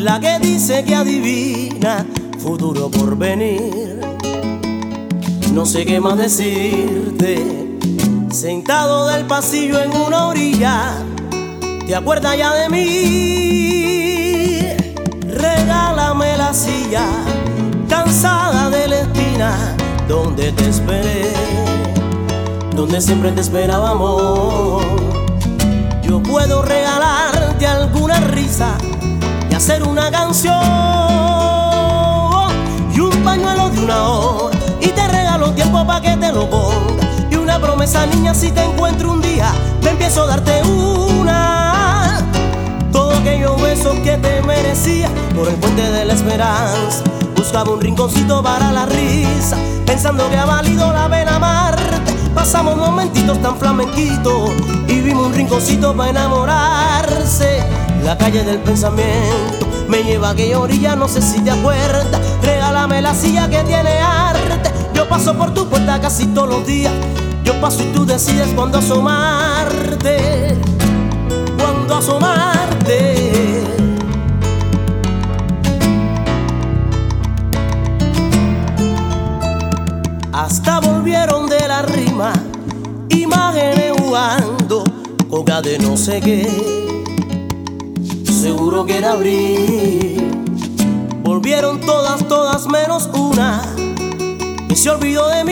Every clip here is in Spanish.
la que dice que adivina futuro por venir. No sé qué más decirte, sentado del pasillo en una orilla, ¿te acuerdas ya de mí? Regálame la silla, cansada de la esquina donde te esperé, donde siempre te esperaba, amor. Yo puedo regalarte alguna risa y hacer una canción y un pañuelo de una hora, y te regalo tiempo pa' que te lo ponga, y una promesa, niña, si te encuentro un día te empiezo a darte una. Todos aquellos besos que te merecía por el puente de la esperanza, buscaba un rinconcito para la risa, pensando que ha valido la pena amarte. Pasamos momentitos tan flamenquitos y vimos un rinconcito para enamorarse. La calle del pensamiento me lleva a aquella orilla, no sé si te acuerdas. Regálame la silla que tiene arte. Yo paso por tu puerta casi todos los días. Yo paso y tú decides cuándo asomarte, cuándo asomarte. Hasta volvieron de la rima imágenes jugando coca de no sé qué, seguro que era abril. Volvieron todas, todas menos una que se olvidó de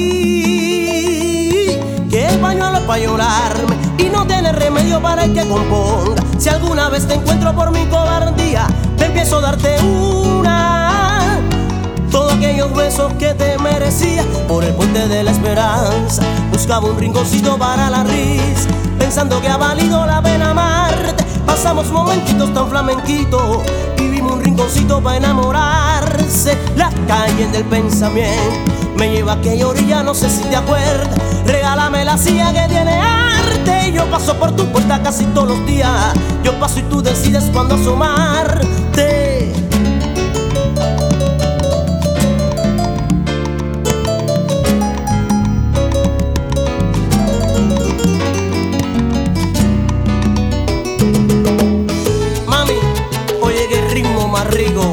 mí, que el pañuelo es para llorarme y no tiene remedio para el que componga. Si alguna vez te encuentro por mi cobardía, te empiezo a darte una. Todos aquellos besos que te merecía por el puente de la esperanza, buscaba un rinconcito para la risa, pensando que ha valido la pena amarte. Pasamos momentitos tan flamenquitos y vimos un rinconcito para enamorarse. La calle del pensamiento me lleva a aquella orilla, no sé si te acuerdas. Regálame la silla que tiene arte. Yo paso por tu puerta casi todos los días. Yo paso y tú decides cuándo asomarte. Rico.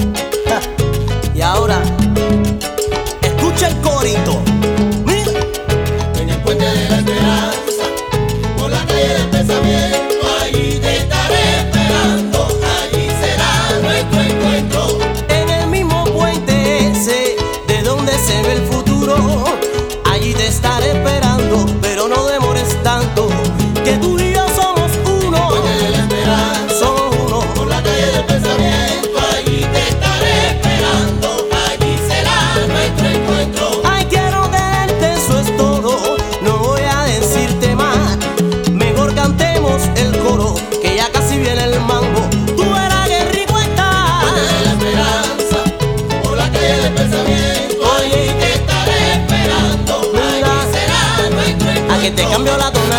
Y ahora escucha el corito. Mira. En el puente de la esperanza, por la calle del pensamiento, allí te estaré esperando, allí será nuestro encuentro. En el mismo puente ese de donde se ve el futuro, allí te estaré esperando, pero no demores tanto, que tú y yo somos uno. En el puente de la esperanza, somos uno. por la calle del pensamiento, el coro, que ya casi viene el mambo. Tú verás que rico está. Puente de la esperanza, por la calle del pensamiento, allí te estaré esperando, allí será nuestro encuentro. A que te cambio la tonalidad.